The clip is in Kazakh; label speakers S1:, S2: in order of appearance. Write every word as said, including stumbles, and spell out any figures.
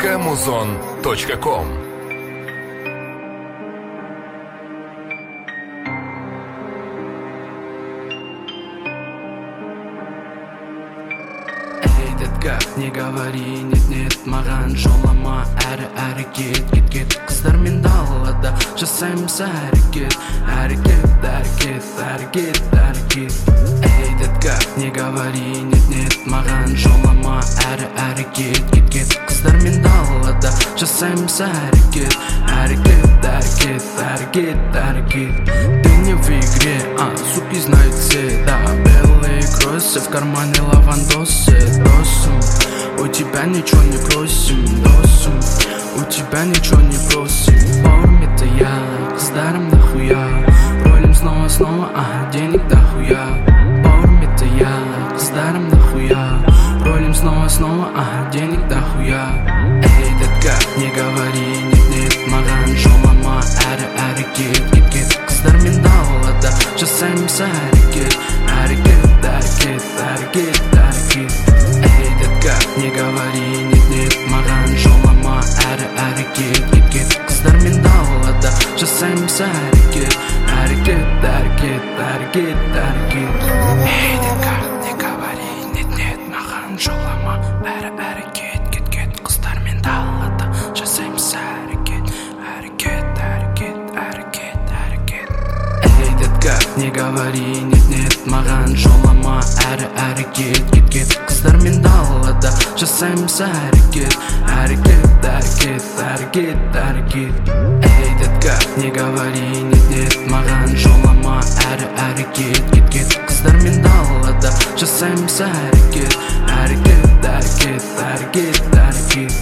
S1: точка музон точка ком.
S2: Не говори, нет-нет, маған жолама, әрі-әрі кет, кет-кет. Қыздармен далада жасаймыз әрекет, әрекет, әрекет, әрекет, әрекет. Эй, детка, не говори, нет-нет, маған жолама, әрі-әрі кет, кет-кет. Қыздармен далада жасаймыз әрекет, әрекет, әрекет, әрекет, әрекет. Ты не в игре, а суки знают все, да. Белые кроссы в кармане лавандосы, досум. У тебя ничего не просим, досум. У тебя ничего не просим. Порм-то я, қыздарым нахуя. Ролим снова-снова, а денег дохуя. Порм-то я, қыздарым нахуя. Ролим снова-снова, а денег дохуя. Эй, детка, не говори, нет-нет, маған жолама, әрі-әрі кет, кет-кет. Қыздармен далада жасаймыз әрекет, әрекет, әрекет, әрекет, әрекет. Эй, детка, не говори, нет-нет, маған жолама, әрі-әрі кет, кет-кет. Қыздармен далада жасаймыз әрекет, әрекет, әрекет, әрекет, әрекет. Эй, детка, не говори, нет-нет, маған жолама, әрі-әрі кет, кет-кет. Қыздармен далада жасаймыз әрекет, әрекет, әрекет, әрекет, әрекет. Эй, детка, не говори, нет-нет, маған жолама, әрі-әрі кет, кет-кет. Қыздармен далада жасаймыз әрекет, әрекет, әрекет, әрекет, әрекет. Эй, детка, не говори, нет-нет, маған жолама, әрі-әрі кет, кет-кет. Қыздармен далада жасаймыз әрекет, әрекет, әрекет, әрекет, әрекет.